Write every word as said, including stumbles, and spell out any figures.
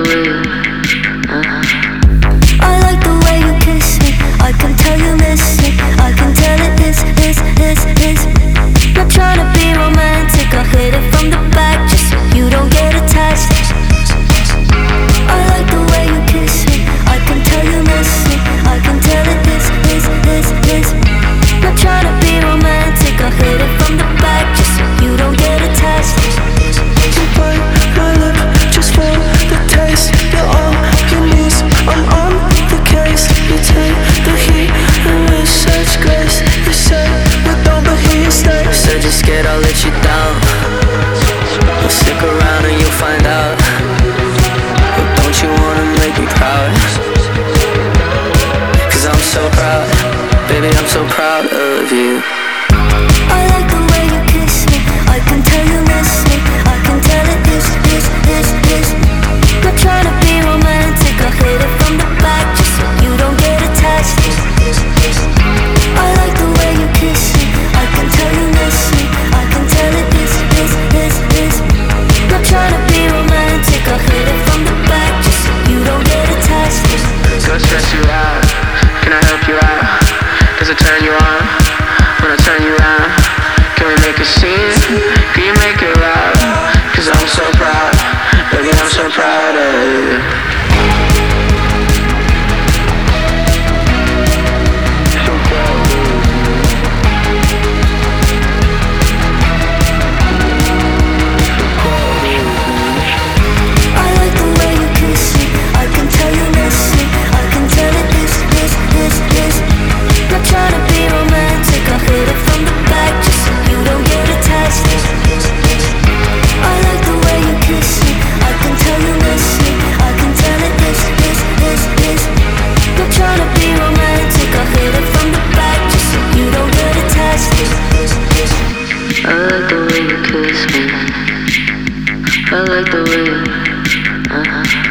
way you, uh-huh. I like the way you kiss me. I can tell you miss me. I can tell it is, is, is, is. Not trying to be romantic. I hit it from the back just so you don't get attached. I like the way you kiss me. I can tell you miss me. I can tell it is, is, is, is. Not trying to be romantic. I hit it from the back just so you don't get attached. You bite my lip just for the taste. You're all you need. I'm on the case. You take the heat and with such grace. You say you don't, but here you stay. You said you're scared I'll let you down. Well, stick around and you'll find out. But don't you wanna make me proud? Cause I'm so proud, baby, I'm so proud of you. I like the way you kiss me. I can tell you miss me. I can tell it is, is, is, is. Not trying to be romantic. I hit it from the back just so you don't get attached. I like the way you kiss me. I can tell you miss me. I can tell it is, is, is, is. Not trying to be romantic. I hit it from the back just so you don't get attached. Go stress you out. Can I help you out? Does it turn you on? When I turn you around, can we make a scene? Can you make it loud? Cause I'm so proud, baby, I'm so proud of you. I like the way you kiss me. I can tell you miss me. I can tell it is, is, is, is. Not trying to be romantic. I hit it from the back just so you don't get attached. I like the way you kiss me. I can tell you miss me. I can tell it is, is, is, is. Not trying to be romantic. I hit it from the back just so you don't get attached. I like the way you kiss me. I like the way you, uh-huh.